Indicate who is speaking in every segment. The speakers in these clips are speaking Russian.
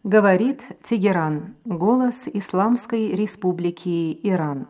Speaker 1: Говорит Тегеран, голос Исламской Республики Иран.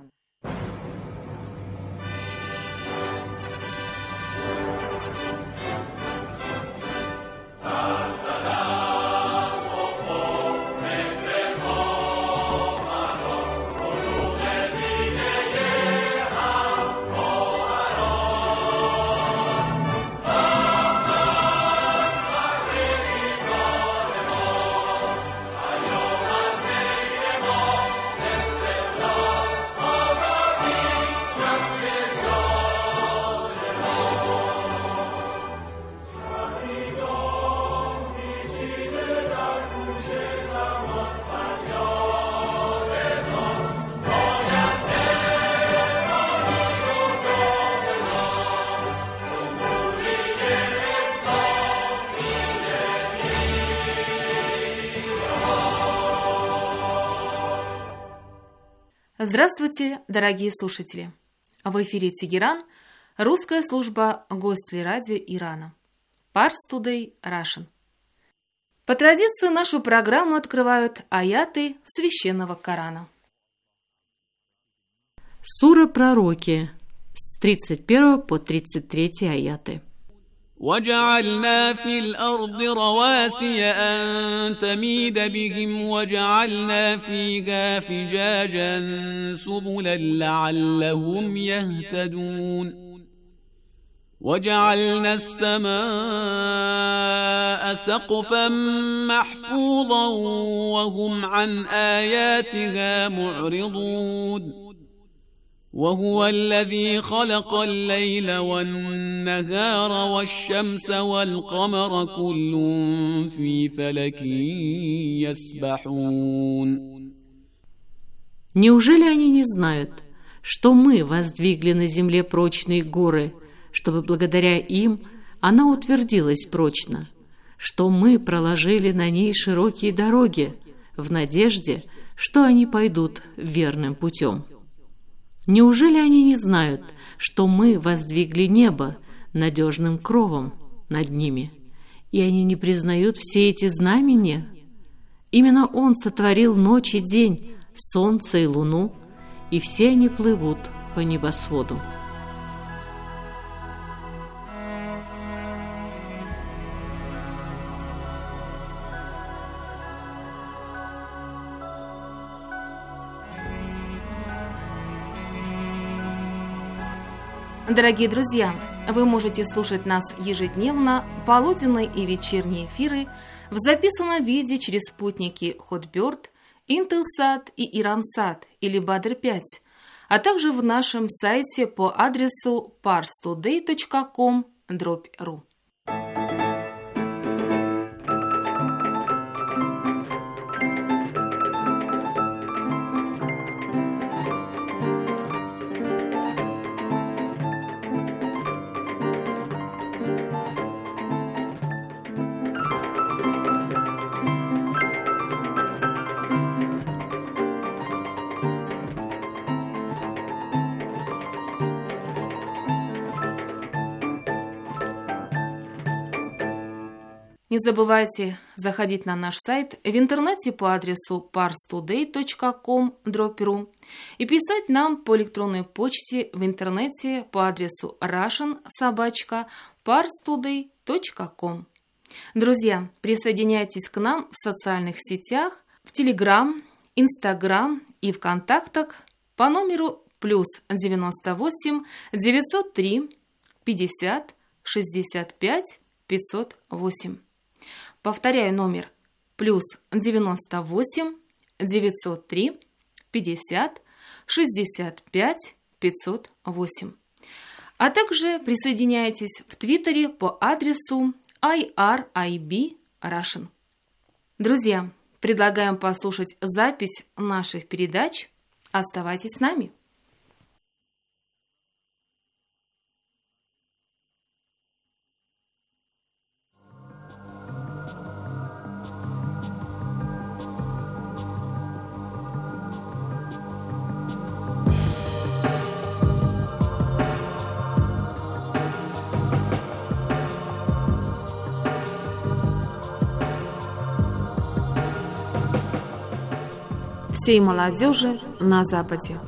Speaker 2: Здравствуйте, дорогие слушатели! В эфире Тегеран, русская служба Гостелерадио Ирана. Pars Today Russian. По традиции нашу программу открывают аяты Священного Корана.
Speaker 3: Сура Пророки с 31 по 33 аяты.
Speaker 4: وجعلنا في الأرض رواسي أن تميد بهم وجعلنا فيها فجاجا سبلا لعلهم يهتدون وجعلنا السماء سقفا محفوظا وهم عن آياتها معرضون وهو الذي خلق الليل والنهار والشمس والقمر كل في فلك يسبحون.
Speaker 3: Неужели они не знают, что мы воздвигли на земле прочные горы, чтобы благодаря им она утвердилась прочно, что мы проложили на ней широкие дороги в надежде, что они пойдут верным путем? Неужели они не знают, что мы воздвигли небо надежным кровом над ними, и они не признают все эти знамения? Именно Он сотворил ночь и день, солнце и луну, и все они плывут по небосводу.
Speaker 2: Дорогие друзья, вы можете слушать нас ежедневно, полуденные и вечерние эфиры в записанном виде через спутники Hotbird, Intelsat и Iransat или Badr-5, а также в нашем сайте по адресу parstoday.com/ru. Не забывайте заходить на наш сайт в интернете по адресу parstoday.com/ru и писать нам по электронной почте в интернете по адресу russian@parstoday.com. Друзья, присоединяйтесь к нам в социальных сетях, в Telegram, Instagram и ВКонтактах по номеру +98 903 50 65 508. Повторяю номер +98 903 50 65 508. А также присоединяйтесь в Твиттере по адресу IRIB Russian. Друзья, предлагаем послушать запись наших передач. Оставайтесь с нами. всей молодежи на Западе.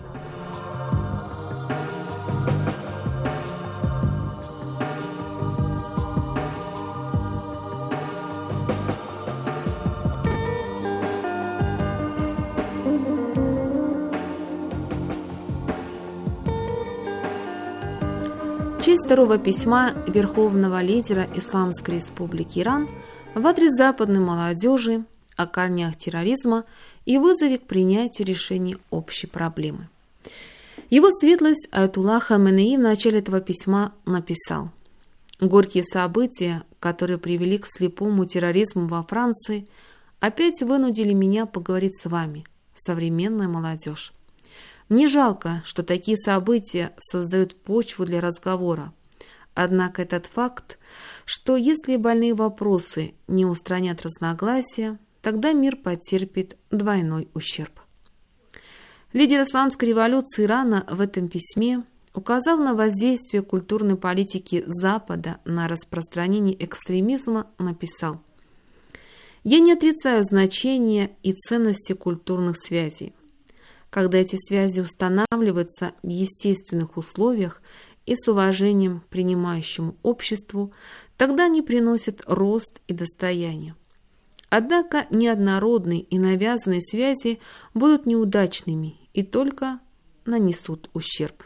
Speaker 2: Часть второго письма верховного лидера Исламской Республики Иран в адрес западной молодежи о корнях терроризма и вызове к принятию решений общей проблемы. Его светлость Аятулла Хаменеи в начале этого письма написал: «Горькие события, которые привели к слепому терроризму во Франции, опять вынудили меня поговорить с вами, современная молодежь. Мне жалко, что такие события создают почву для разговора. Однако этот факт, что если больные вопросы не устранят разногласия, тогда мир потерпит двойной ущерб». Лидер исламской революции Ирана в этом письме, указав на воздействие культурной политики Запада на распространение экстремизма, написал: «Я не отрицаю значения и ценности культурных связей. Когда эти связи устанавливаются в естественных условиях и с уважением к принимающему обществу, тогда они приносят рост и достояние. Однако неоднородные и навязанные связи будут неудачными и только нанесут ущерб.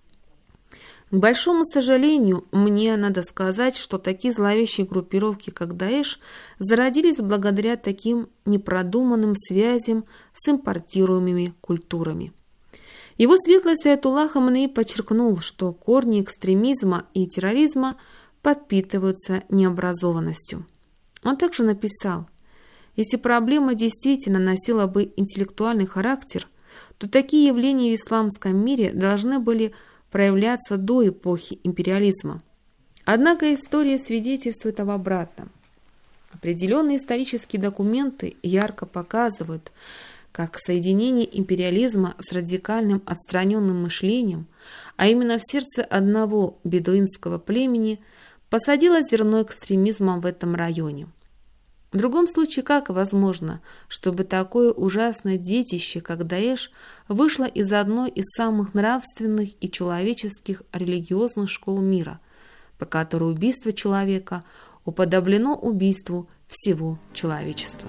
Speaker 2: К большому сожалению, мне надо сказать, что такие зловещие группировки, как Даэш, зародились благодаря таким непродуманным связям с импортируемыми культурами. Его светлость Аятулла Хаменеи подчеркнул, что корни экстремизма и терроризма подпитываются необразованностью. Он также написал: «Если проблема действительно носила бы интеллектуальный характер, то такие явления в исламском мире должны были проявляться до эпохи империализма. Однако история свидетельствует об обратном. Определенные исторические документы ярко показывают, как соединение империализма с радикальным отстраненным мышлением, а именно в сердце одного бедуинского племени, посадило зерно экстремизма в этом районе. В другом случае, как возможно, чтобы такое ужасное детище, как Даэш, вышло из одной из самых нравственных и человеческих религиозных школ мира, по которой убийство человека уподоблено убийству всего человечества?»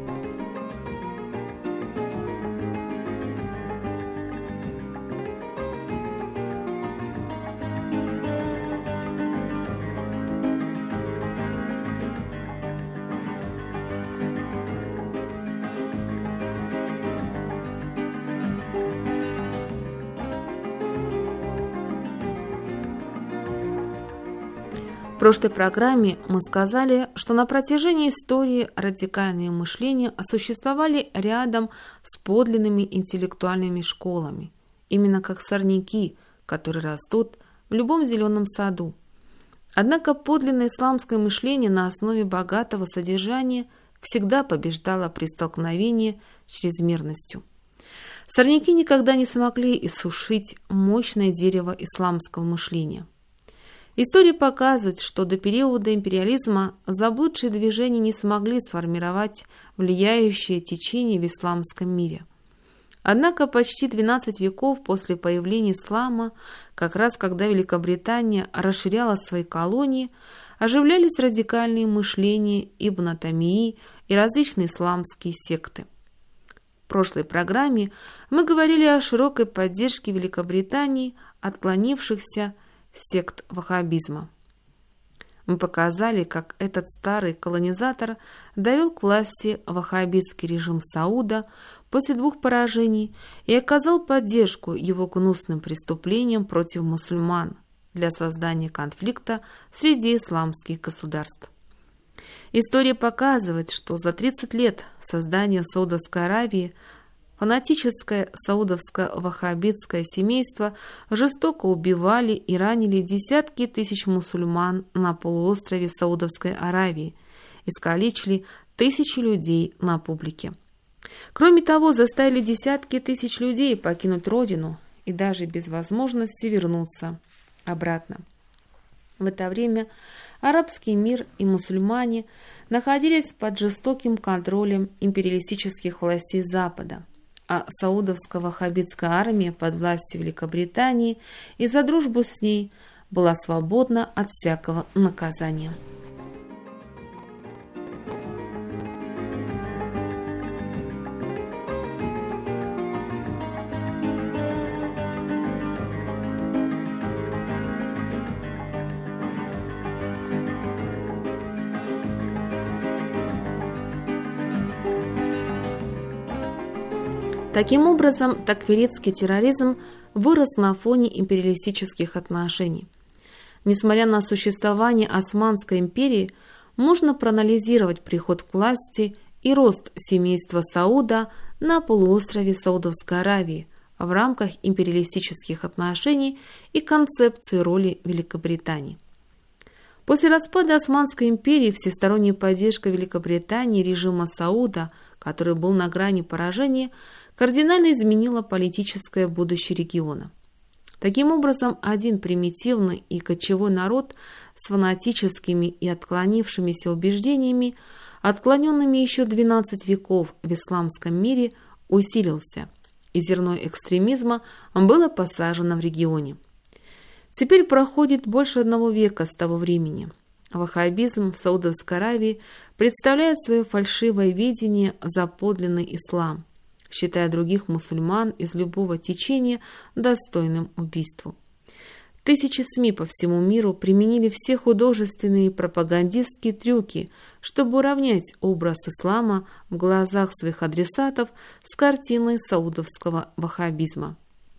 Speaker 2: В прошлой программе мы сказали, что на протяжении истории радикальные мышления существовали рядом с подлинными интеллектуальными школами, именно как сорняки, которые растут в любом зеленом саду. Однако подлинное исламское мышление на основе богатого содержания всегда побеждало при столкновении с чрезмерностью. Сорняки никогда не смогли иссушить мощное дерево исламского мышления. История показывает, что до периода империализма заблудшие движения не смогли сформировать влияющее течение в исламском мире. Однако почти 12 веков после появления ислама, как раз когда Великобритания расширяла свои колонии, оживлялись радикальные мышления Ибн Тамии и различные исламские секты. В прошлой программе мы говорили о широкой поддержке Великобритании отклонившихся сект ваххабизма. Мы показали, как этот старый колонизатор довел к власти ваххабитский режим Сауда после 2 поражений и оказал поддержку его гнусным преступлениям против мусульман для создания конфликта среди исламских государств. История показывает, что за 30 лет создания Саудовской Аравии фанатическое саудовско-ваххабитское семейство жестоко убивали и ранили десятки тысяч мусульман на полуострове Саудовской Аравии, искалечили тысячи людей на публике. Кроме того, заставили десятки тысяч людей покинуть родину и даже без возможности вернуться обратно. В это время арабский мир и мусульмане находились под жестоким контролем империалистических властей Запада, а саудовско-ваххабитская армия под властью Великобритании и за дружбу с ней была свободна от всякого наказания. Таким образом, такфиритский терроризм вырос на фоне империалистических отношений. Несмотря на существование Османской империи, можно проанализировать приход к власти и рост семейства Сауда на полуострове Саудовской Аравии в рамках империалистических отношений и концепции роли Великобритании. После распада Османской империи всесторонняя поддержка Великобритании режима Сауда, который был на грани поражения, кардинально изменила политическое будущее региона. Таким образом, один примитивный и кочевой народ с фанатическими и отклонившимися убеждениями, отклоненными еще 12 веков в исламском мире, усилился, и зерно экстремизма было посажено в регионе. Теперь проходит больше 1 века с того времени. Ваххабизм в Саудовской Аравии представляет свое фальшивое видение за подлинный ислам, считая других мусульман из любого течения достойным убийству. Тысячи СМИ по всему миру применили все художественные и пропагандистские трюки, чтобы уравнять образ ислама в глазах своих адресатов с картиной саудовского ваххабизма.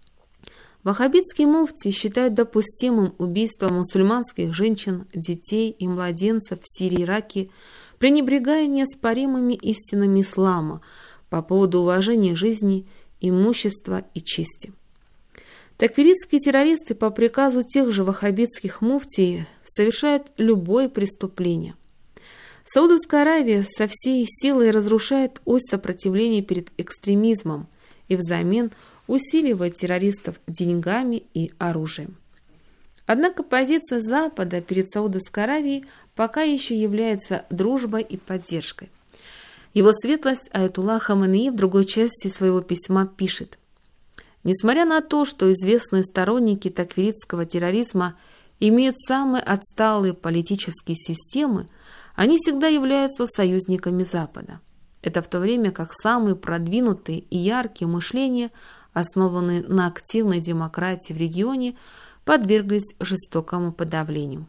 Speaker 2: Ваххабитские муфти считают допустимым убийство мусульманских женщин, детей и младенцев в Сирии и Ираке, пренебрегая неоспоримыми истинами ислама по поводу уважения жизни, имущества и чести. Такфиритские террористы по приказу тех же ваххабитских муфтий совершают любое преступление. Саудовская Аравия со всей силой разрушает ось сопротивления перед экстремизмом и взамен усиливает террористов деньгами и оружием. Однако позиция Запада перед Саудовской Аравией пока еще является дружбой и поддержкой. Его светлость Аятулла Хаменеи в другой части своего письма пишет: «Несмотря на то, что известные сторонники такфиритского терроризма имеют самые отсталые политические системы, они всегда являются союзниками Запада. Это в то время как самые продвинутые и яркие мышления, основанные на активной демократии в регионе, подверглись жестокому подавлению».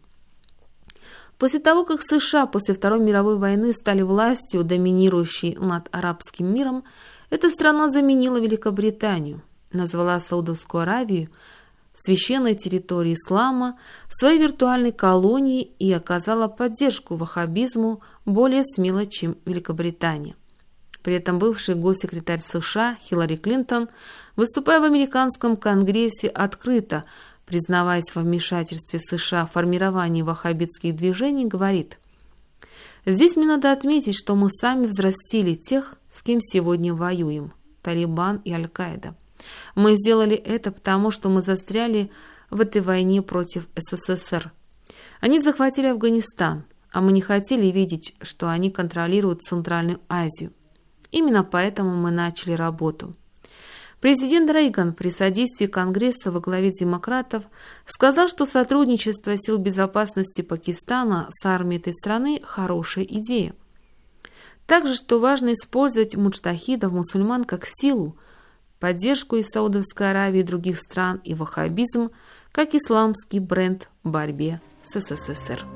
Speaker 2: После того, как США после Второй мировой войны стали властью, доминирующей над арабским миром, эта страна заменила Великобританию, назвала Саудовскую Аравию, священной территорией ислама, своей виртуальной колонией и оказала поддержку ваххабизму более смело, чем Великобритания. При этом бывший госсекретарь США Хиллари Клинтон, выступая в американском конгрессе открыто, признаваясь во вмешательстве США в формирование ваххабитских движений, говорит: «Здесь мне надо отметить, что мы сами взрастили тех, с кем сегодня воюем, Талибан и Аль-Каида. Мы сделали это потому, что мы застряли в этой войне против СССР. Они захватили Афганистан, а мы не хотели видеть, что они контролируют Центральную Азию. Именно поэтому мы начали работу». Президент Рейган при содействии Конгресса во главе демократов сказал, что сотрудничество сил безопасности Пакистана с армией этой страны – хорошая идея. Также, что важно использовать муджтахидов, мусульман, как силу, поддержку из Саудовской Аравии и других стран и ваххабизм как исламский бренд в борьбе с СССР.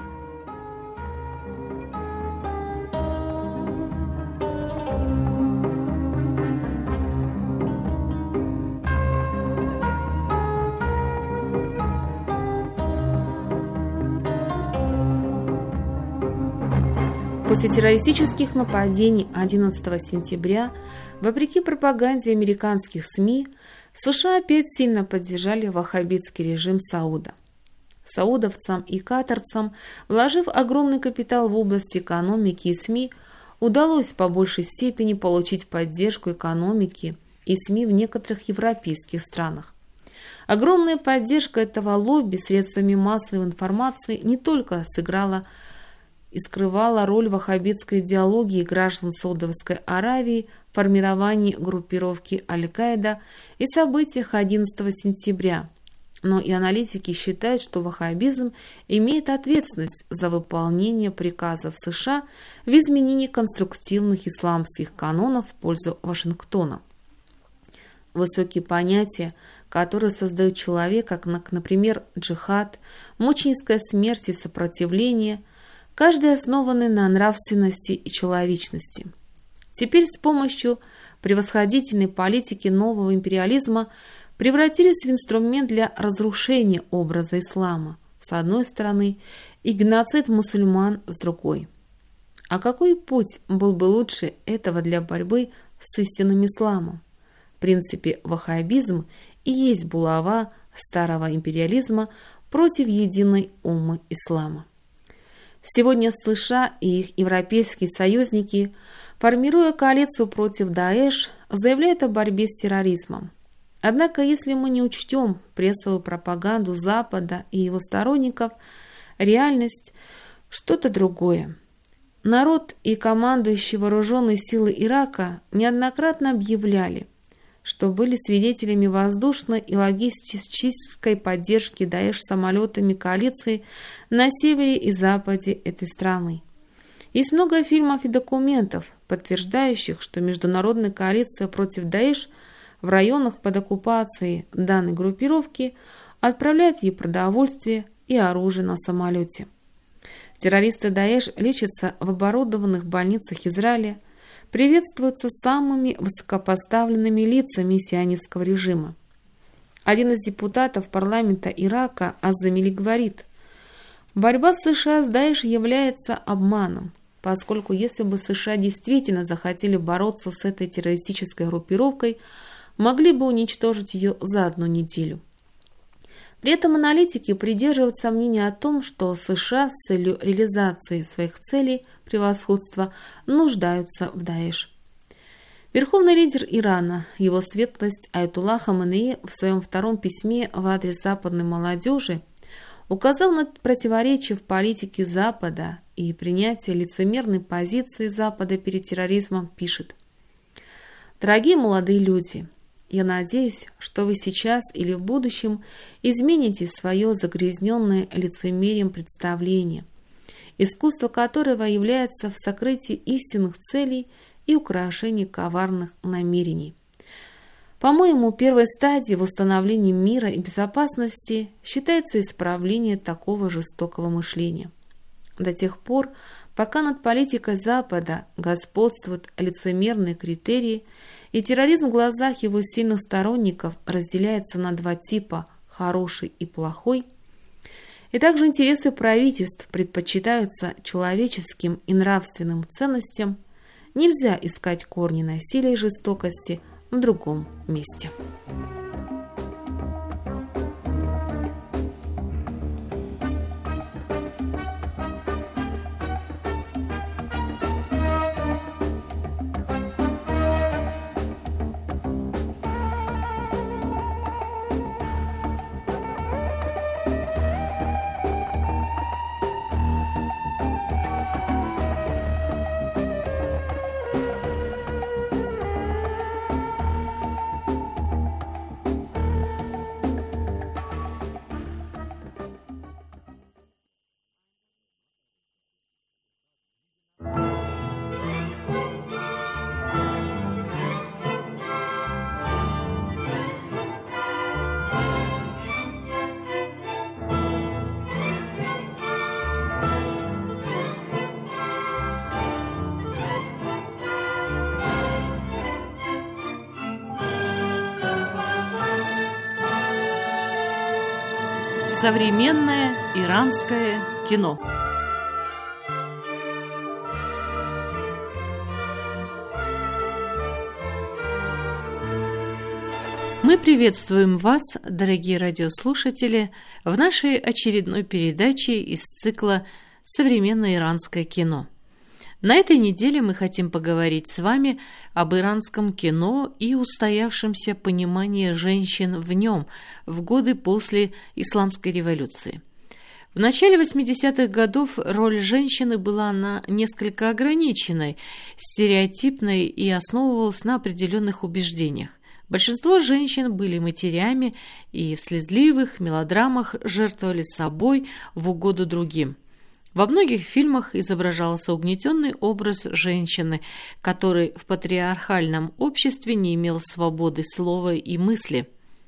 Speaker 2: После террористических нападений 11 сентября, вопреки пропаганде американских СМИ, США опять сильно поддержали ваххабитский режим Сауда. Саудовцам и катарцам, вложив огромный капитал в области экономики и СМИ, удалось по большей степени получить поддержку экономики и СМИ в некоторых европейских странах. Огромная поддержка этого лобби средствами массовой информации не только сыграла и скрывала роль ваххабитской идеологии граждан Саудовской Аравии в формировании группировки Аль-Каида и событиях 11 сентября. Но и аналитики считают, что ваххабизм имеет ответственность за выполнение приказов США в изменении конструктивных исламских канонов в пользу Вашингтона. Высокие понятия, которые создают человека, как, например, джихад, мученическая смерть и сопротивление, каждый основаны на нравственности и человечности. Теперь с помощью превосходительной политики нового империализма превратились в инструмент для разрушения образа ислама, с одной стороны, и геноцид мусульман с другой. А какой путь был бы лучше этого для борьбы с истинным исламом? В принципе, ваххабизм и есть булава старого империализма против единой уммы ислама. Сегодня США и их европейские союзники, формируя коалицию против Даэш, заявляют о борьбе с терроризмом. Однако, если мы не учтем прессовую пропаганду Запада и его сторонников, реальность – что-то другое. Народ и командующие вооруженные силы Ирака неоднократно объявляли, что были свидетелями воздушной и логистической поддержки Даэш самолетами коалиции на севере и западе этой страны. Есть много фильмов и документов, подтверждающих, что международная коалиция против Даэш в районах под оккупацией данной группировки отправляет ей продовольствие и оружие на самолете. Террористы Даэш лечатся в оборудованных больницах Израиля, приветствуются самыми высокопоставленными лицами сионистского режима. Один из депутатов парламента Ирака Аз-Замили говорит: «Борьба США с Даэш является обманом, поскольку если бы США действительно захотели бороться с этой террористической группировкой, могли бы уничтожить ее за одну неделю». При этом аналитики придерживаются мнения о том, что США с целью реализации своих целей превосходства нуждаются в Даэш. Верховный лидер Ирана, его светлость Аятолла Хаменеи, в своем втором письме в адрес западной молодежи указал на противоречия в политике Запада и принятие лицемерной позиции Запада перед терроризмом, пишет: «Дорогие молодые люди, я надеюсь, что вы сейчас или в будущем измените свое загрязненное лицемерием представление, искусство которого является в сокрытии истинных целей и украшении коварных намерений. По-моему, первой стадией в установлении мира и безопасности считается исправление такого жестокого мышления. До тех пор, пока над политикой Запада господствуют лицемерные критерии, и терроризм в глазах его сильных сторонников разделяется на два типа – хороший и плохой, и также интересы правительств предпочитаются человеческим и нравственным ценностям, нельзя искать корни насилия и жестокости в другом месте».
Speaker 3: Современное иранское кино. Мы приветствуем вас, дорогие радиослушатели, в нашей очередной передаче из цикла «Современное иранское кино». На этой неделе мы хотим поговорить с вами об иранском кино и устоявшемся понимании женщин в нем в годы после Исламской революции. В начале 80-х годов роль женщины была несколько ограниченной, стереотипной и основывалась на определенных убеждениях. Большинство женщин были матерями и в слезливых мелодрамах жертвовали собой в угоду другим. Во многих фильмах изображался угнетенный образ женщины, который в патриархальном обществе не имел свободы слова и мысли.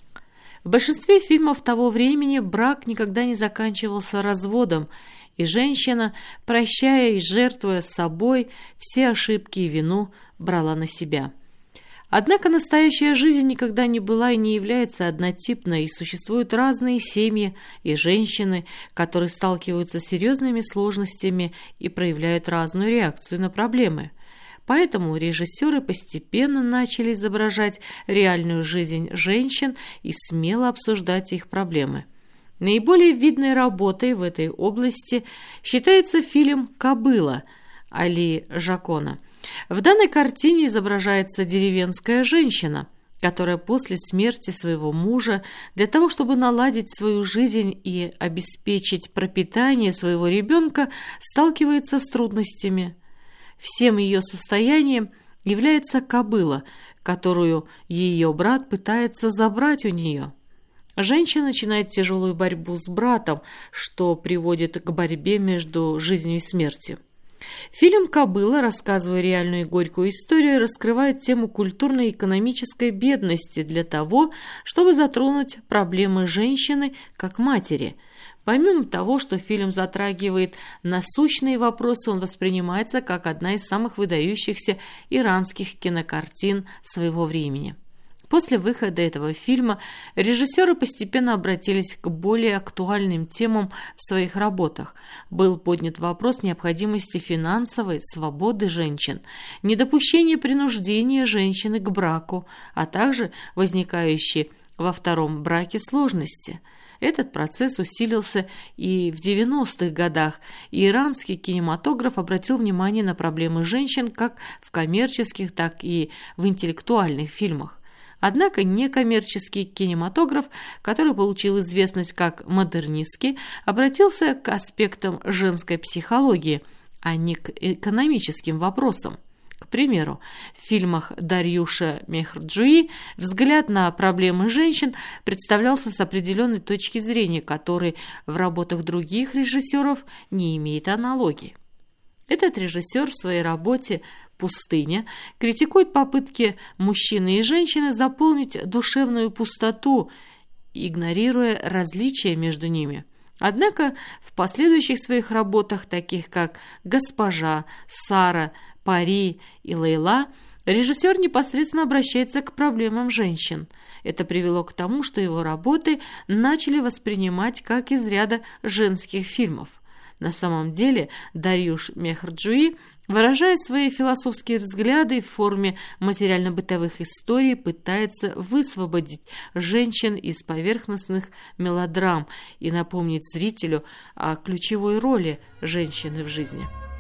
Speaker 3: В большинстве фильмов того времени брак никогда не заканчивался разводом, и женщина, прощая и жертвуя собой, все ошибки и вину брала на себя. Однако настоящая жизнь никогда не была и не является однотипной, и существуют разные семьи и женщины, которые сталкиваются с серьезными сложностями и проявляют разную реакцию на проблемы. Поэтому режиссеры постепенно начали изображать реальную жизнь женщин и смело обсуждать их проблемы. Наиболее видной работой в этой области считается фильм «Кобыла» Али Жакона. В данной картине изображается деревенская женщина, которая после смерти своего мужа для того, чтобы наладить свою жизнь и обеспечить пропитание своего ребенка, сталкивается с трудностями. Всем ее состоянием является кобыла, которую ее брат пытается забрать у нее. Женщина начинает тяжелую борьбу с братом, что приводит к борьбе между жизнью и смертью. Фильм «Кобыла», рассказывая реальную и горькую историю, раскрывает тему культурной и экономической бедности для того, чтобы затронуть проблемы женщины как матери. Помимо того, что фильм затрагивает насущные вопросы, он воспринимается как одна из самых выдающихся иранских кинокартин своего времени. После выхода этого фильма режиссеры постепенно обратились к более актуальным темам в своих работах. Был поднят вопрос необходимости финансовой свободы женщин, недопущения принуждения женщины к браку, а также возникающие во втором браке сложности. Этот процесс усилился и в 90-х годах, и иранский кинематограф обратил внимание на проблемы женщин как в коммерческих, так и в интеллектуальных фильмах. Однако некоммерческий кинематограф, который получил известность как модернистский, обратился к аспектам женской психологии, а не к экономическим вопросам. К примеру, в фильмах Дарьюша Мехрджуи взгляд на проблемы женщин представлялся с определенной точки зрения, который в работах других режиссеров не имеет аналогии. Этот режиссер в своей работе «Пустыня» критикует попытки мужчины и женщины заполнить душевную пустоту, игнорируя различия между ними. Однако в последующих своих работах, таких как «Госпожа», «Сара», «Пари» и «Лейла», режиссер непосредственно обращается к проблемам женщин. Это привело к тому, что его работы начали воспринимать как из ряда женских фильмов. На самом деле Дарьюш Мехрджуи, выражая свои философские взгляды в форме материально-бытовых историй, пытается высвободить женщин из поверхностных мелодрам и напомнить зрителю о ключевой роли женщины в жизни.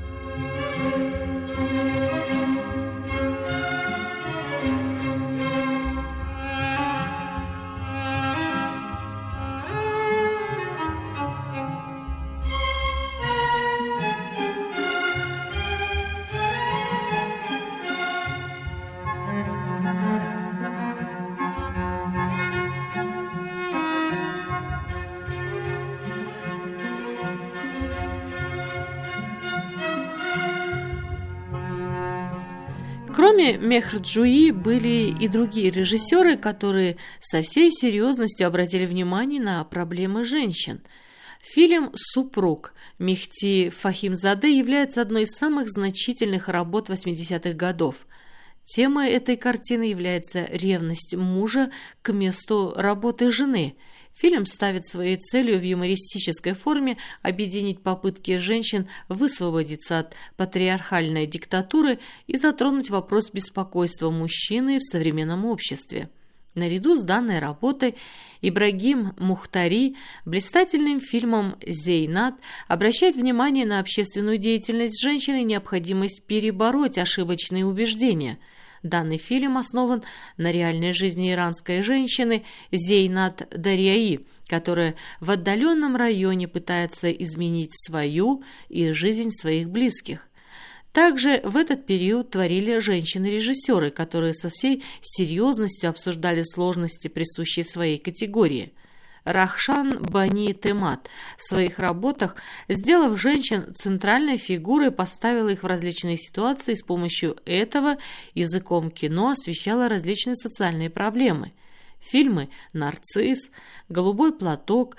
Speaker 3: Кроме Мехрджуи были и другие режиссеры, которые со всей серьезностью обратили внимание на проблемы женщин. Фильм «Супруг» Мехти Фахимзаде является одной из самых значительных работ 80-х годов. Темой этой картины является ревность мужа к месту работы жены. Фильм ставит своей целью в юмористической форме объединить попытки женщин высвободиться от патриархальной диктатуры и затронуть вопрос беспокойства мужчины в современном обществе. Наряду с данной работой Ибрагим Мухтари блистательным фильмом «Зейнат» обращает внимание на общественную деятельность женщин и необходимость перебороть ошибочные убеждения. Данный фильм основан на реальной жизни иранской женщины Зейнат Дарьяи, которая в отдаленном районе пытается изменить свою и жизнь своих близких. Также в этот период творили женщины-режиссеры, которые со всей серьезностью обсуждали сложности, присущие своей категории. Рахшан Бани Темат в своих работах, сделав женщин центральной фигурой, поставила их в различные ситуации и с помощью этого языком кино освещала различные социальные проблемы. Фильмы «Нарцисс», «Голубой платок»,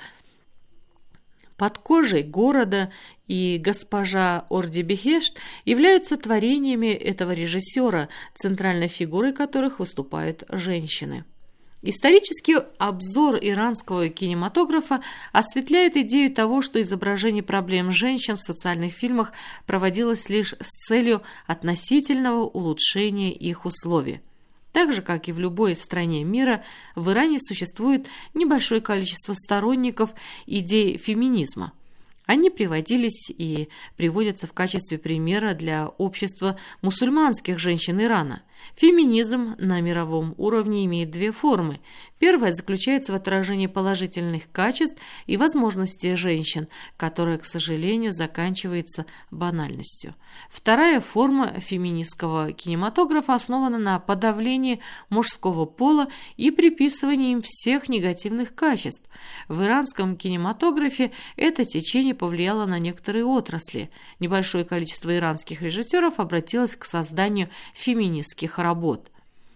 Speaker 3: «Под кожей города» и «Госпожа Орди-Бехешт» являются творениями этого режиссера, центральной фигурой которых выступают женщины. Исторический обзор иранского кинематографа осветляет идею того, что изображение проблем женщин в социальных фильмах проводилось лишь с целью относительного улучшения их условий. Так же, как и в любой стране мира, в Иране существует небольшое количество сторонников идей феминизма. Они приводились и приводятся в качестве примера для общества мусульманских женщин Ирана. Феминизм на мировом уровне имеет две формы. Первая заключается в отражении положительных качеств и возможностей женщин, которая, к сожалению, заканчивается банальностью. Вторая форма феминистского кинематографа основана на подавлении мужского пола и приписывании им всех негативных качеств. В иранском кинематографе это течение повлияло на некоторые отрасли. Небольшое количество иранских режиссеров обратилось к созданию феминистских работ.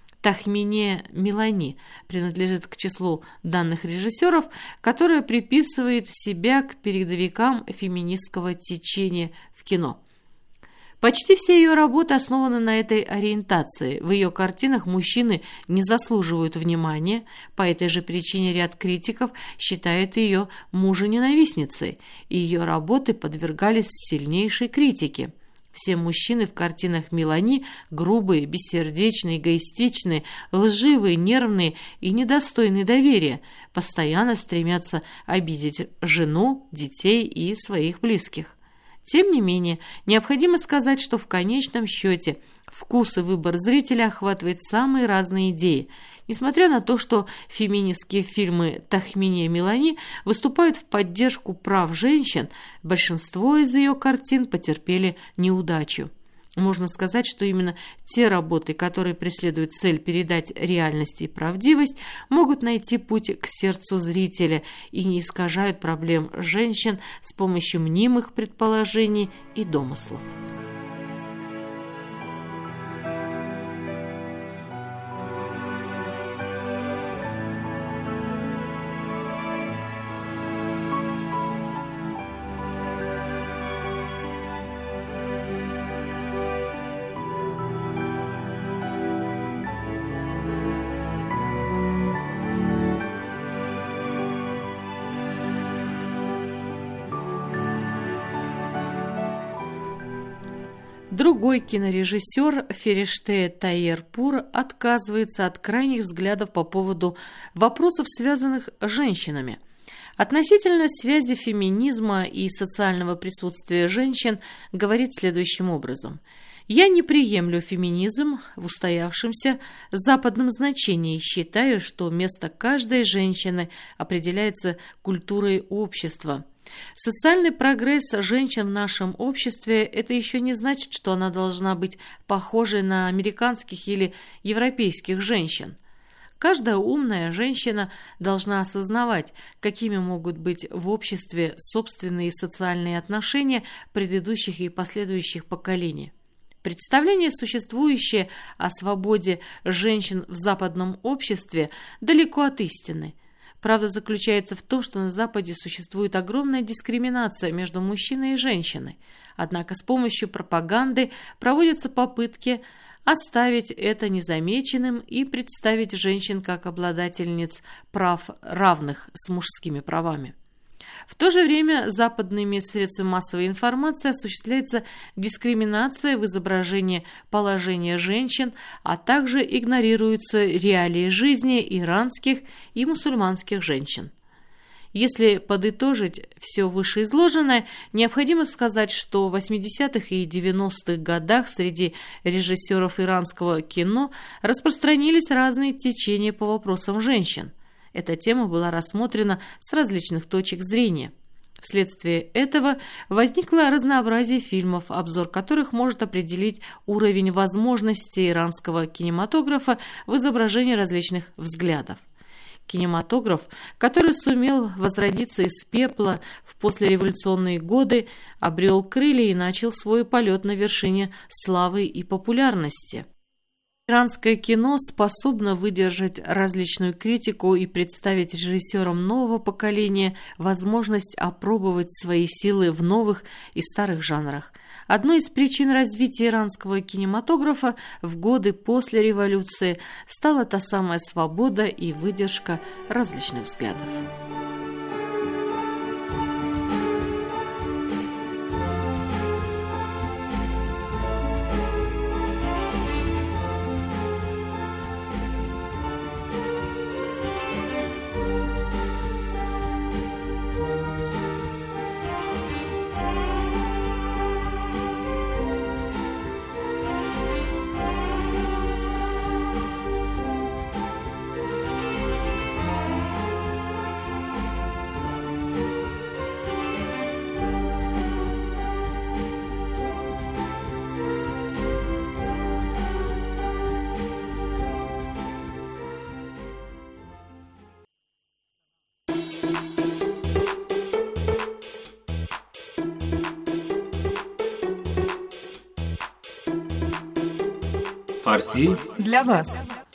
Speaker 3: Тахмине Милани принадлежит к числу данных режиссеров, которая приписывает себя к передовикам феминистского течения в кино. Почти все ее работы основаны на этой ориентации. В ее картинах мужчины не заслуживают внимания, по этой же причине ряд критиков считают ее мужененавистницей, и ее работы подвергались сильнейшей критике. Все мужчины в картинах Милани грубые, бессердечные, эгоистичные, лживые, нервные и недостойные доверия, постоянно стремятся обидеть жену, детей и своих близких. Тем не менее, необходимо сказать, что в конечном счете вкус и выбор зрителя охватывает самые разные идеи. Несмотря на то, что феминистские фильмы Тахмине Милани выступают в поддержку прав женщин, большинство из ее картин потерпели неудачу. Можно сказать, что именно те работы, которые преследуют цель передать реальность и правдивость, могут найти путь к сердцу зрителя и не искажают проблем женщин с помощью мнимых предположений и домыслов. Другой кинорежиссер Фериште Тайерпур отказывается от крайних взглядов по поводу вопросов, связанных с женщинами. Относительно связи феминизма и социального присутствия женщин говорит следующим образом. «Я не приемлю феминизм в устоявшемся западном значении и считаю, что место каждой женщины определяется культурой общества. Социальный прогресс женщин в нашем обществе – это еще не значит, что она должна быть похожей на американских или европейских женщин. Каждая умная женщина должна осознавать, какими могут быть в обществе собственные социальные отношения предыдущих и последующих поколений. Представление, существующее о свободе женщин в западном обществе, далеко от истины. Правда заключается в том, что на Западе существует огромная дискриминация между мужчиной и женщиной. Однако с помощью пропаганды проводятся попытки оставить это незамеченным и представить женщин как обладательниц прав, равных с мужскими правами. В то же время западными средствами массовой информации осуществляется дискриминация в изображении положения женщин, а также игнорируются реалии жизни иранских и мусульманских женщин. Если подытожить все вышеизложенное, необходимо сказать, что в 80-х и 90-х годах среди режиссеров иранского кино распространились разные течения по вопросам женщин. Эта тема была рассмотрена с различных точек зрения. Вследствие этого возникло разнообразие фильмов, обзор которых может определить уровень возможностей иранского кинематографа в изображении различных взглядов. Кинематограф, который сумел возродиться из пепла в послереволюционные годы, обрел крылья и начал свой полет на вершине славы и популярности. Иранское кино способно выдержать различную критику и представить режиссерам нового поколения возможность опробовать свои силы в новых и старых жанрах. Одной из причин развития иранского кинематографа в годы после революции стала та самая свобода и выдержка различных взглядов.
Speaker 5: Фарси
Speaker 1: для вас.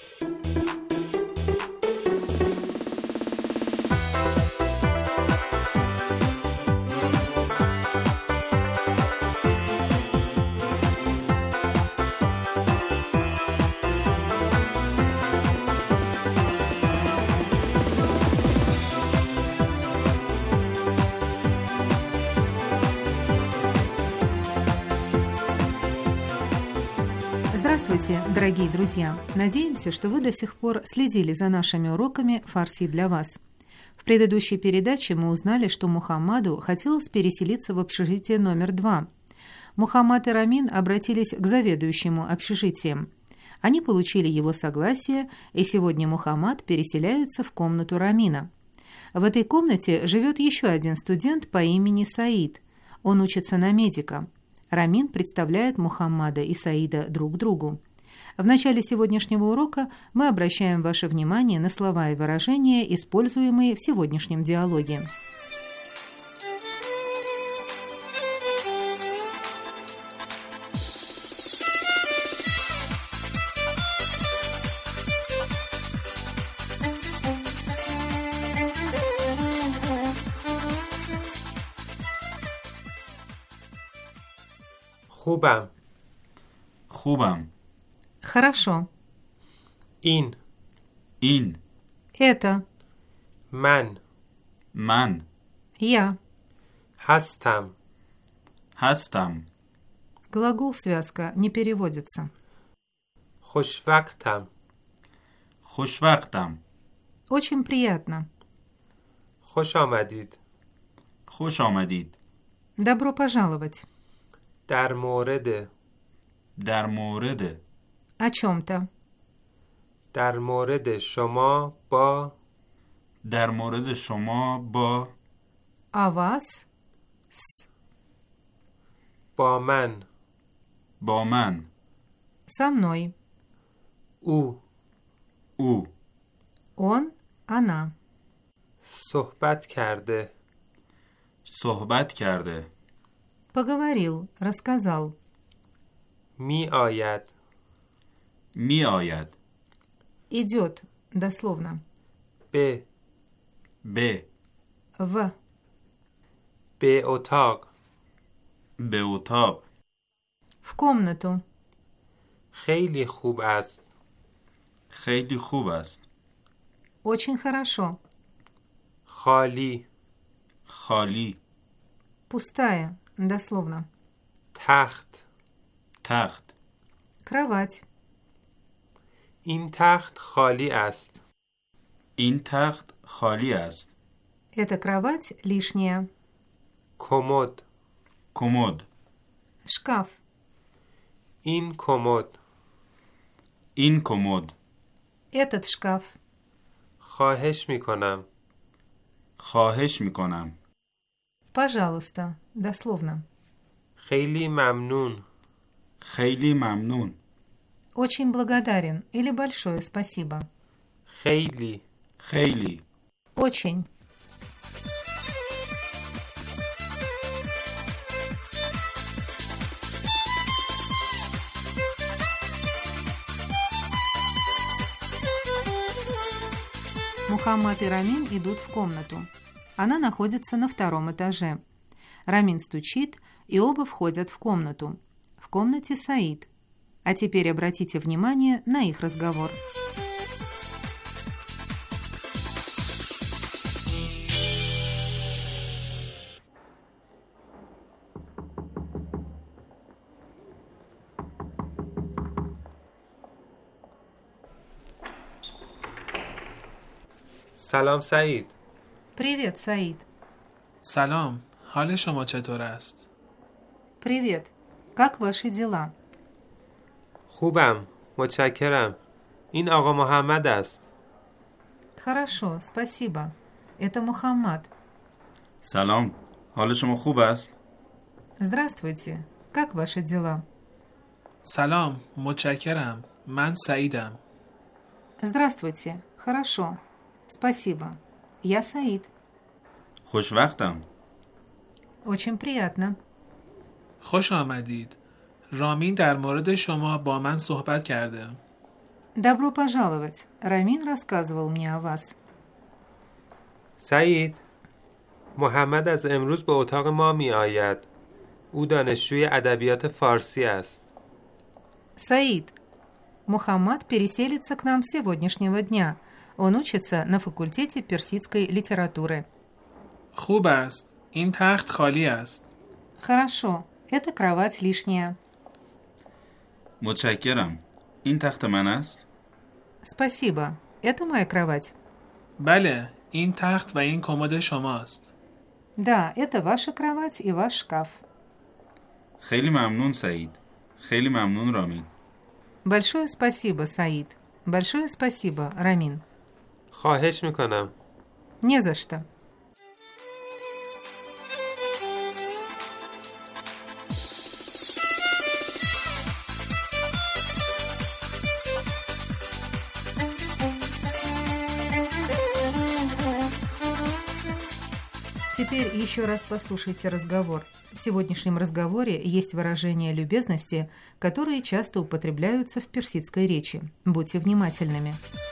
Speaker 1: Здравствуйте, дорогие друзья! Надеемся, что вы до сих пор следили за нашими уроками фарси для вас. В предыдущей передаче мы узнали, что Мухаммаду хотелось переселиться в общежитие номер 2. Мухаммад и Рамин обратились к заведующему общежитием. Они получили его согласие, и сегодня Мухаммад переселяется в комнату Рамина. В этой комнате живет еще один студент по имени Саид. Он учится на медика. Рамин представляет Мухаммада и Саида друг другу. В начале сегодняшнего урока мы обращаем ваше внимание на слова и выражения, используемые в сегодняшнем диалоге.
Speaker 5: خوبم.
Speaker 1: Хорошо.
Speaker 6: این.
Speaker 1: Это.
Speaker 6: من.
Speaker 1: Я.
Speaker 6: هستم.
Speaker 1: Глагол-связка не переводится.
Speaker 6: خوشوقتم.
Speaker 1: Очень приятно.
Speaker 6: خوش آمدید.
Speaker 1: Добро пожаловать.
Speaker 6: در مورد.
Speaker 1: О чем-то.
Speaker 6: در مورد شما با
Speaker 1: О вас. С.
Speaker 6: با من.
Speaker 1: Со мной.
Speaker 6: او.
Speaker 1: Он. Она.
Speaker 6: صحبت کرده.
Speaker 1: Поговорил. Рассказал.
Speaker 6: می آید.
Speaker 1: Идет. Дословно.
Speaker 6: به
Speaker 1: В.
Speaker 6: اتاق.
Speaker 1: В комнату.
Speaker 6: خیلی خوب است.
Speaker 1: Очень хорошо.
Speaker 6: خالی.
Speaker 1: Пустая. Дословно.
Speaker 6: تخت.
Speaker 1: Кровать.
Speaker 6: این تخت خالی است.
Speaker 1: Эта кровать лишняя.
Speaker 6: کمد.
Speaker 5: کمد.
Speaker 1: Шкаф.
Speaker 6: این کمد.
Speaker 5: این کمد.
Speaker 1: Этот шкаф.
Speaker 6: خواهش میکنم.
Speaker 5: خواهش میکنم.
Speaker 1: Пожалуйста. Дословно.
Speaker 6: خیلی ممنون.
Speaker 5: خیلی ممنون.
Speaker 1: Очень благодарен или большое спасибо.
Speaker 6: خیلی.
Speaker 5: خیلی.
Speaker 1: Очень. Мухаммад и Рамин идут в комнату. Она находится на 2-м этаже. Рамин стучит, и оба входят в комнату. В комнате Саид. А теперь обратите внимание на их разговор.
Speaker 6: سلام سعید.
Speaker 1: Привет, Саид.
Speaker 7: سلام، حال شما چطور است؟
Speaker 1: Привет. Как ваши дела?
Speaker 6: خوبم. متشکرم. این آقا محمد است.
Speaker 1: Хорошо, спасибо. Это Мухаммад.
Speaker 5: سلام. حال شما خوب است؟
Speaker 1: Здравствуйте. Как ваши дела?
Speaker 7: سلام، متشکرم. من سعیدم.
Speaker 1: Здравствуйте. Хорошо. Спасибо. Я Саид.
Speaker 5: خوش وقتم.
Speaker 1: Очень приятно.
Speaker 7: خوش آمدید. رامین در مورد شما با من صحبت کرده.
Speaker 1: Добро пожаловать. Рамин рассказывал мне о вас.
Speaker 6: سعید، محمد از امروز به اتاق ما می آید. او دانشجوی ادبیات فارسی است.
Speaker 1: Саид. Мухаммад переселится к нам с сегодняшнего дня. Он учится на факультете персидской литературы.
Speaker 7: خوب است. این تخت خالی است.
Speaker 1: Хорошо. Эта кровать лишняя.
Speaker 5: متشکرم. این تخت من است؟
Speaker 1: Спасибо. Это моя кровать.
Speaker 7: بله، این تخت و این کمد شماست.
Speaker 1: Да, это ваша кровать и ваш шкаф.
Speaker 5: خیلی ممنون سعید. خیلی ممنون رامین.
Speaker 1: Большое спасибо, Саид. Большое спасибо, Рамин.
Speaker 6: خواهش میکنم.
Speaker 1: Не за что. Теперь еще раз послушайте разговор. В сегодняшнем разговоре есть выражения любезности, которые часто употребляются в персидской речи. Будьте внимательными.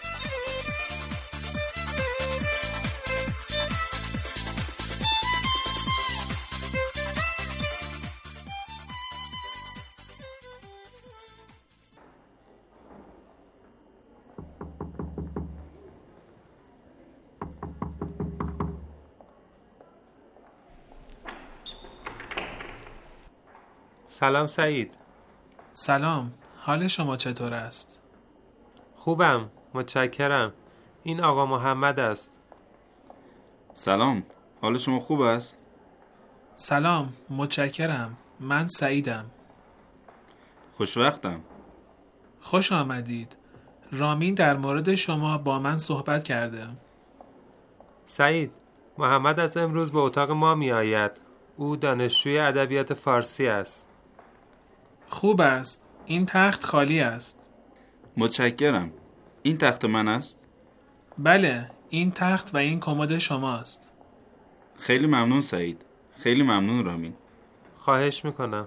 Speaker 6: سلام سعید.
Speaker 7: سلام، حال شما چطور است؟
Speaker 6: خوبم. متشکرم. این آقا محمد است.
Speaker 5: سلام. حال شما خوب است؟
Speaker 7: سلام، متشکرم. من سعیدم.
Speaker 5: خوش وقتم.
Speaker 7: خوش آمدید. رامین در مورد شما با من صحبت کرده.
Speaker 6: سعید، محمد از امروز به اتاق ما می آید. او دانشجوی ادبیات فارسی است.
Speaker 7: خوب است. این تخت خالی است.
Speaker 5: متشکرم. این تخت من است؟
Speaker 7: بله، این تخت و این کمد شماست.
Speaker 5: خیلی ممنون سعید. خیلی ممنون رامین.
Speaker 6: خواهش میکنم.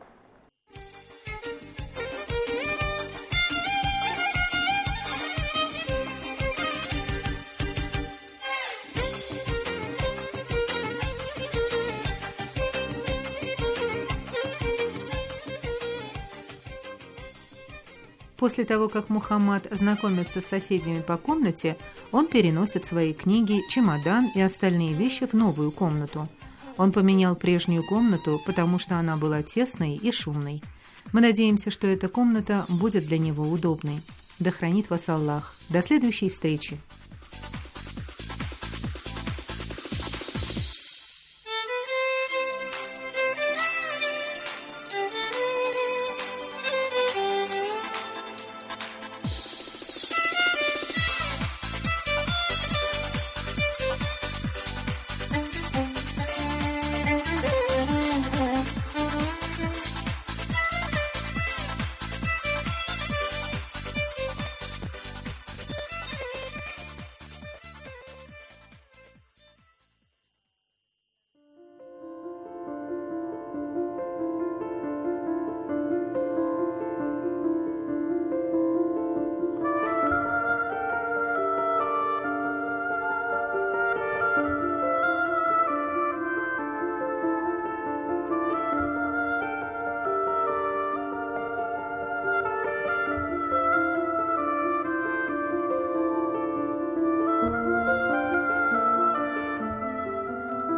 Speaker 1: После того, как Мухаммад знакомится с соседями по комнате, он переносит свои книги, чемодан и остальные вещи в новую комнату. Он поменял прежнюю комнату, потому что она была тесной и шумной. Мы надеемся, что эта комната будет для него удобной. Да хранит вас Аллах. До следующей встречи.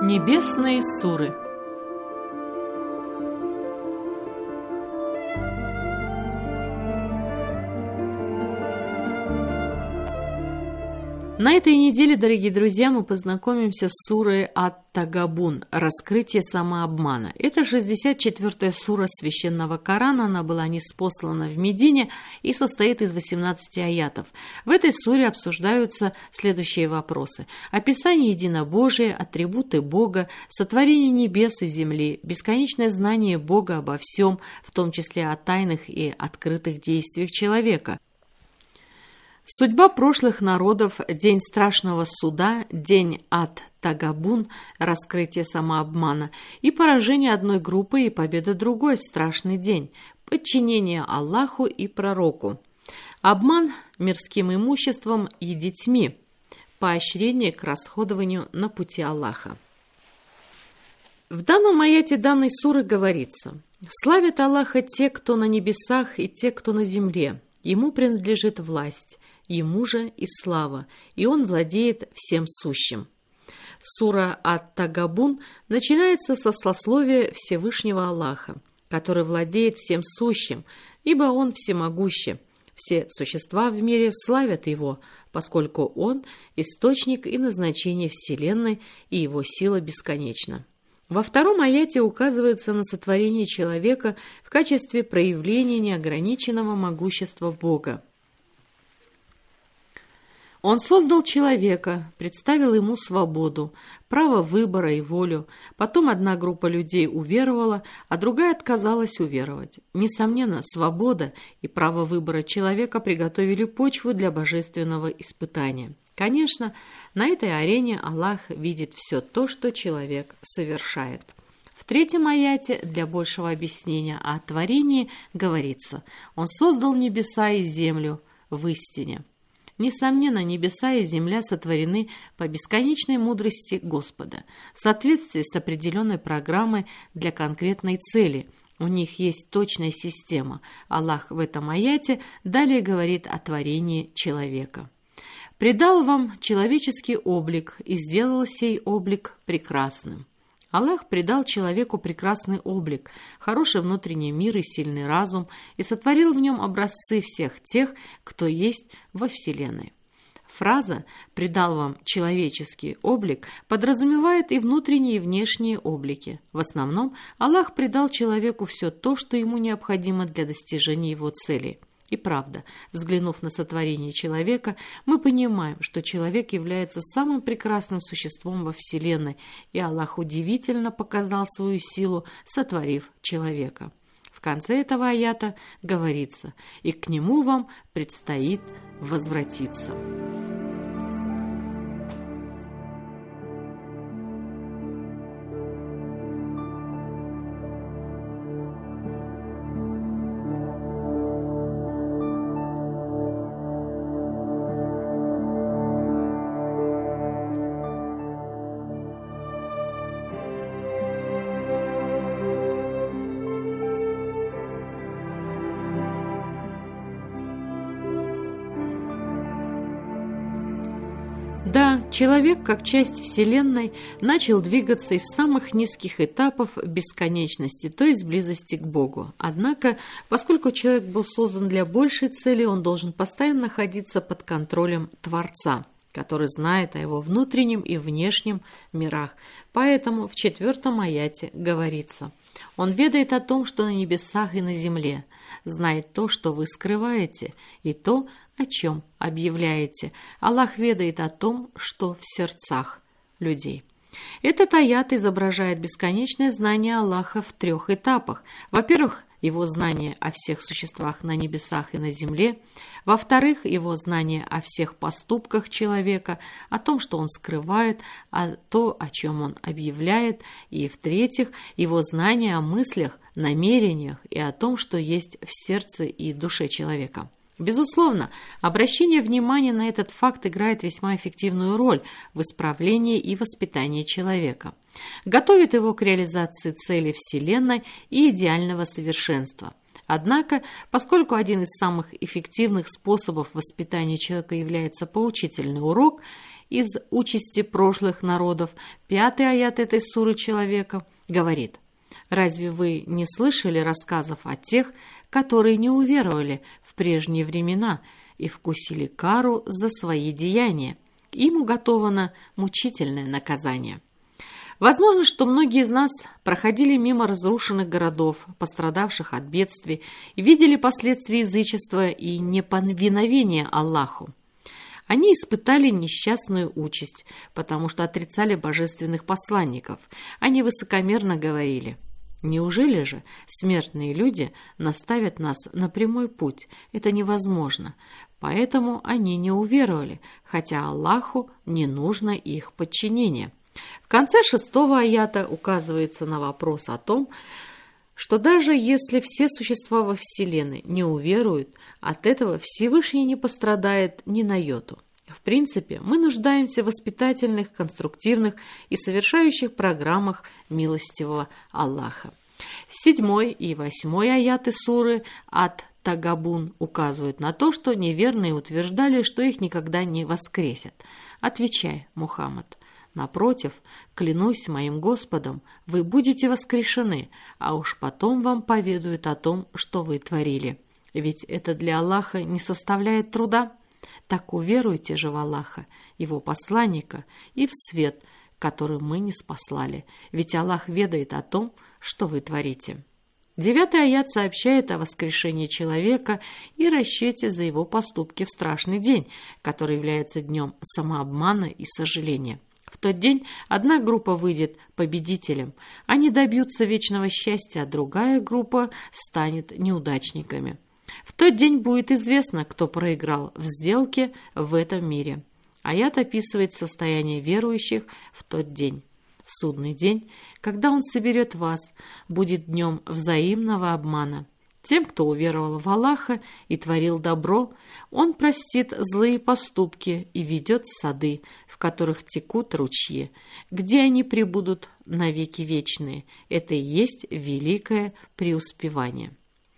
Speaker 3: Небесные суры. На этой неделе, дорогие друзья, мы познакомимся с сурой Ат-Тагабун «Раскрытие самообмана». Это 64-я сура Священного Корана, она была ниспослана в Медине и состоит из 18 аятов. В этой суре обсуждаются следующие вопросы: описание единобожия, атрибуты Бога, сотворение небес и земли, бесконечное знание Бога обо всем, в том числе о тайных и открытых действиях человека, судьба прошлых народов, день страшного суда, день Ат-Тагабун, раскрытие самообмана, и поражение одной группы и победа другой в страшный день, подчинение Аллаху и пророку, обман мирским имуществом и детьми, поощрение к расходованию на пути Аллаха. В данном аяте данной суры говорится: «Славят Аллаха те, кто на небесах, и те, кто на земле. Ему принадлежит власть». Ему же и слава, и он владеет всем сущим. Сура Ат-Тагабун начинается со славословия Всевышнего Аллаха, который владеет всем сущим, ибо он всемогущий. Все существа в мире славят его, поскольку он – источник и назначение Вселенной, и его сила бесконечна. Во втором аяте указывается на сотворение человека в качестве проявления неограниченного могущества Бога. Он создал человека, представил ему свободу, право выбора и волю. Потом одна группа людей уверовала, а другая отказалась уверовать. Несомненно, свобода и право выбора человека приготовили почву для божественного испытания. Конечно, на этой арене Аллах видит все то, что человек совершает. В третьем аяте для большего объяснения о творении говорится: «Он создал небеса и землю в истине». Несомненно, небеса и земля сотворены по бесконечной мудрости Господа, в соответствии с определенной программой для конкретной цели. У них есть точная система. Аллах в этом аяте далее говорит о творении человека. «Придал вам человеческий облик и сделал сей облик прекрасным». Аллах придал человеку прекрасный облик, хороший внутренний мир и сильный разум, и сотворил в нем образцы всех тех, кто есть во Вселенной. Фраза «придал вам человеческий облик» подразумевает и внутренние, и внешние облики. В основном Аллах придал человеку все то, что ему необходимо для достижения его целей. И правда, взглянув на сотворение человека, мы понимаем, что человек является самым прекрасным существом во Вселенной, и Аллах удивительно показал свою силу, сотворив человека. В конце этого аята говорится: «И к нему вам предстоит возвратиться». Да, человек, как часть Вселенной, начал двигаться из самых низких этапов бесконечности, то есть близости к Богу. Однако, поскольку человек был создан для большей цели, он должен постоянно находиться под контролем Творца, который знает о его внутреннем и внешнем мирах. Поэтому в 4-м аяте говорится: «Он ведает о том, что на небесах и на земле, знает то, что вы скрываете, и то, о чем объявляете. Аллах ведает о том, что в сердцах людей». Этот аят изображает бесконечное знание Аллаха в 3 этапах. Во-первых, его знание о всех существах на небесах и на земле. Во-вторых, его знание о всех поступках человека, о том, что он скрывает, о том, о чем он объявляет. И в-третьих, его знание о мыслях, намерениях и о том, что есть в сердце и душе человека. Безусловно, обращение внимания на этот факт играет весьма эффективную роль в исправлении и воспитании человека, готовит его к реализации целей Вселенной и идеального совершенства. Однако, поскольку один из самых эффективных способов воспитания человека является поучительный урок, из участи прошлых народов, 5-й аят этой суры человека, говорит: «Разве вы не слышали рассказов о тех, которые не уверовали в прежние времена и вкусили кару за свои деяния? Им уготовано мучительное наказание». Возможно, что многие из нас проходили мимо разрушенных городов, пострадавших от бедствий, и видели последствия язычества и неповиновения Аллаху. Они испытали несчастную участь, потому что отрицали божественных посланников. Они высокомерно говорили: «Неужели же смертные люди наставят нас на прямой путь? Это невозможно». Поэтому они не уверовали, хотя Аллаху не нужно их подчинение. В конце 6-го аята указывается на вопрос о том, что даже если все существа во Вселенной не уверуют, от этого Всевышний не пострадает ни на йоту. В принципе, мы нуждаемся в воспитательных, конструктивных и совершающих программах милостивого Аллаха. 7 и 8 аяты суры Ат-Тагабун указывают на то, что неверные утверждали, что их никогда не воскресят. Отвечай, Мухаммад: «Напротив, клянусь моим Господом, вы будете воскрешены, а уж потом вам поведают о том, что вы творили. Ведь это для Аллаха не составляет труда. Так уверуйте же в Аллаха, Его посланника, и в свет, который мы ниспослали, ведь Аллах ведает о том, что вы творите». 9-й аят сообщает о воскрешении человека и расчете за его поступки в страшный день, который является днем самообмана и сожаления. В тот день одна группа выйдет победителем, они добьются вечного счастья, а другая группа станет неудачниками. В тот день будет известно, кто проиграл в сделке в этом мире. Аят описывает состояние верующих в тот день. Судный день, когда Он соберет вас, будет днем взаимного обмана. Тем, кто уверовал в Аллаха и творил добро, Он простит злые поступки и ведет сады, в которых текут ручьи, где они пребудут навеки вечные. Это и есть великое преуспевание.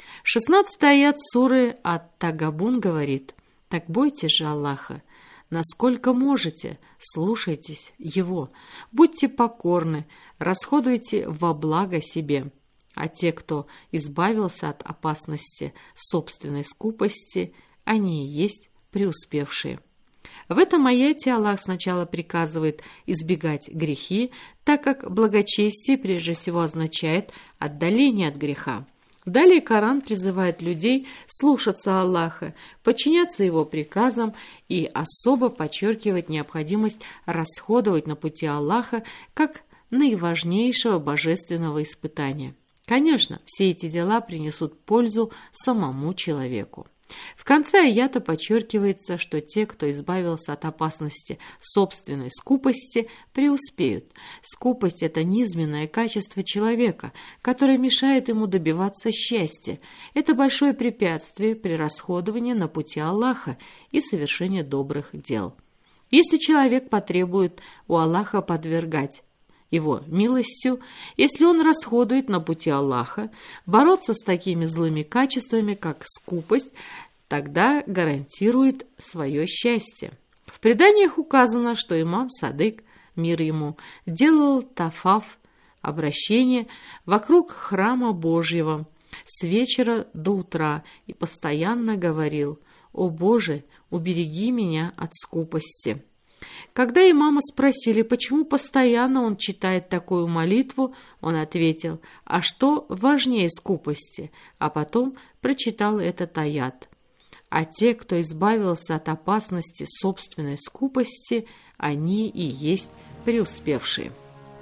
Speaker 3: 16-й аят суры Ат-Тагабун говорит: «Так бойтесь же Аллаха, насколько можете, слушайтесь Его, будьте покорны, расходуйте во благо себе». А те, кто избавился от опасности собственной скупости, они и есть преуспевшие. В этом аяте Аллах сначала приказывает избегать грехи, так как благочестие прежде всего означает отдаление от греха. Далее Коран призывает людей слушаться Аллаха, подчиняться Его приказам и особо подчеркивает необходимость расходовать на пути Аллаха как наиважнейшего божественного испытания. Конечно, все эти дела принесут пользу самому человеку. В конце аята подчеркивается, что те, кто избавился от опасности собственной скупости, преуспеют. Скупость – это низменное качество человека, которое мешает ему добиваться счастья. Это большое препятствие при расходовании на пути Аллаха и совершении добрых дел. Если человек потребует у Аллаха подвергать Его милостью, если он расходует на пути Аллаха, бороться с такими злыми качествами, как скупость, тогда гарантирует свое счастье. В преданиях указано, что имам Садык, мир ему, делал тафаф, обращение вокруг храма Божьего с вечера до утра и постоянно говорил: «О Боже, убереги меня от скупости». Когда имама спросили, почему постоянно он читает такую молитву, он ответил: «А что важнее скупости?» А потом прочитал этот аят: «А те, кто избавился от опасности собственной скупости, они и есть преуспевшие».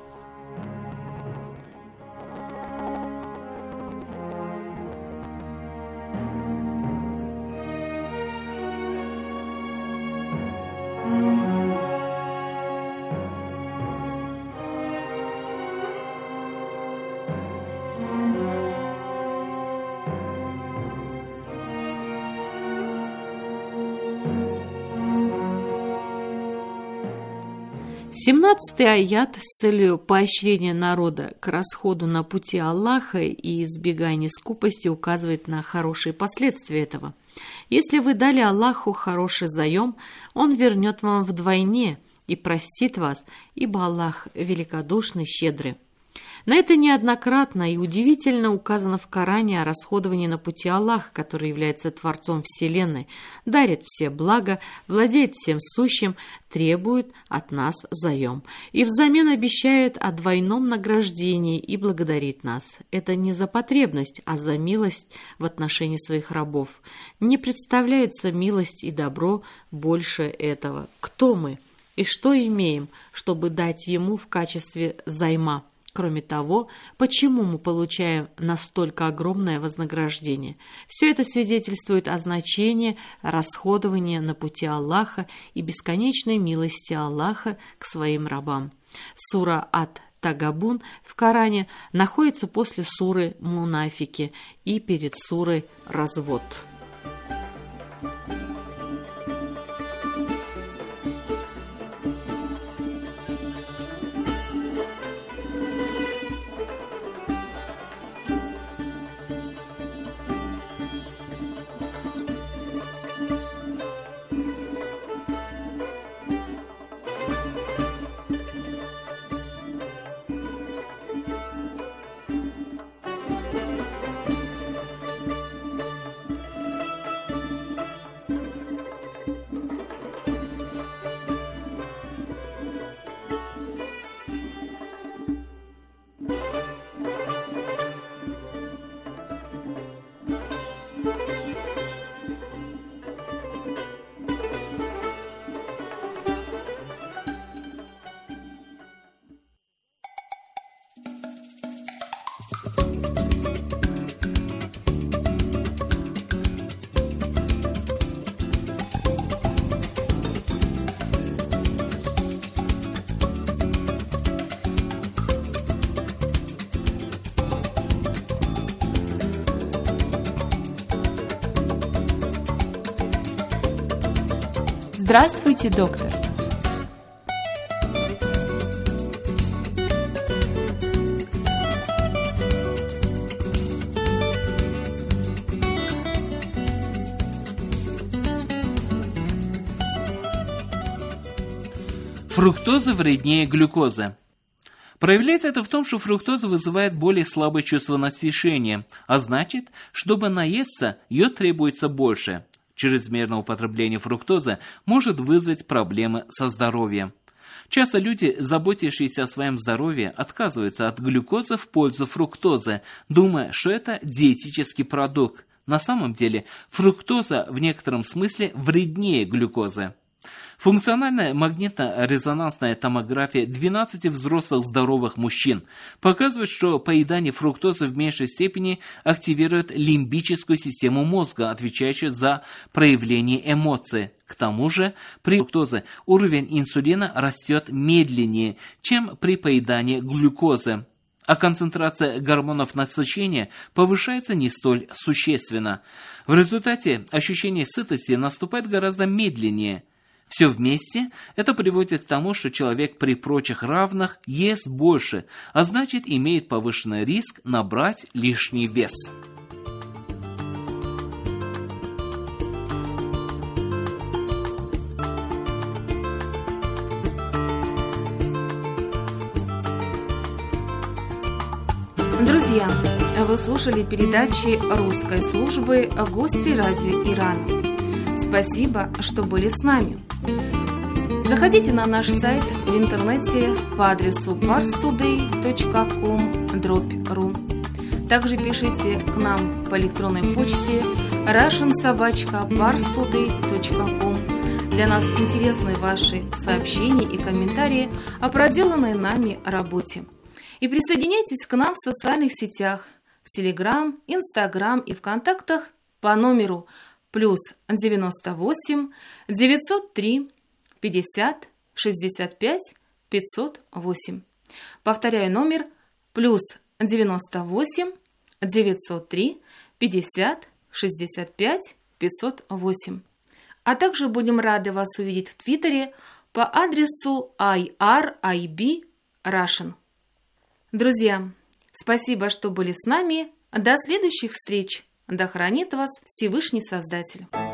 Speaker 3: Семнадцатый аят с целью поощрения народа к расходу на пути Аллаха и избегания скупости указывает на хорошие последствия этого. Если вы дали Аллаху хороший заем, Он вернет вам вдвойне, и простит вас, ибо Аллах великодушный, щедрый. На это неоднократно и удивительно указано в Коране о расходовании на пути Аллаха, который является Творцом Вселенной, дарит все блага, владеет всем сущим, требует от нас заем и взамен обещает о двойном награждении и благодарит нас. Это не за потребность, а за милость в отношении своих рабов. Не представляется милость и добро больше этого. Кто мы и что имеем, чтобы дать ему в качестве займа? Кроме того, почему мы получаем настолько огромное вознаграждение? Все это свидетельствует о значении расходования на пути Аллаха и бесконечной милости Аллаха к своим рабам. Сура Ат-Тагабун в Коране находится после суры Мунафики и перед сурой Развод.
Speaker 1: Здравствуйте, доктор.
Speaker 4: Фруктоза вреднее глюкозы. Проявляется это в том, что фруктоза вызывает более слабое чувство насыщения, а значит, чтобы наесться, ее требуется больше. Чрезмерное употребление фруктозы может вызвать проблемы со здоровьем. Часто люди, заботящиеся о своем здоровье, отказываются от глюкозы в пользу фруктозы, думая, что это диетический продукт. На самом деле, фруктоза в некотором смысле вреднее глюкозы. Функциональная магнитно-резонансная томография 12 взрослых здоровых мужчин показывает, что поедание фруктозы в меньшей степени активирует лимбическую систему мозга, отвечающую за проявление эмоций. К тому же, при фруктозе уровень инсулина растет медленнее, чем при поедании глюкозы, а концентрация гормонов насыщения повышается не столь существенно. В результате ощущение сытости наступает гораздо медленнее. Все вместе это приводит к тому, что человек при прочих равных ест больше, а значит имеет повышенный риск набрать лишний вес.
Speaker 2: Друзья, вы слушали передачи русской службы «Гости радио Ирана». Спасибо, что были с нами. Заходите на наш сайт в интернете по адресу parstoday.com/ru. Также пишите к нам по электронной почте russian@parstoday.com. Для нас интересны ваши сообщения и комментарии о проделанной нами работе. И присоединяйтесь к нам в социальных сетях, в Telegram, Instagram и ВКонтактах по номеру +98 903 50 65 508. Повторяю номер +98 903 50 65 508. А также будем рады вас увидеть в Твиттере по адресу IRIB Russian. Друзья, спасибо, что были с нами. До следующих встреч. Да хранит вас Всевышний Создатель.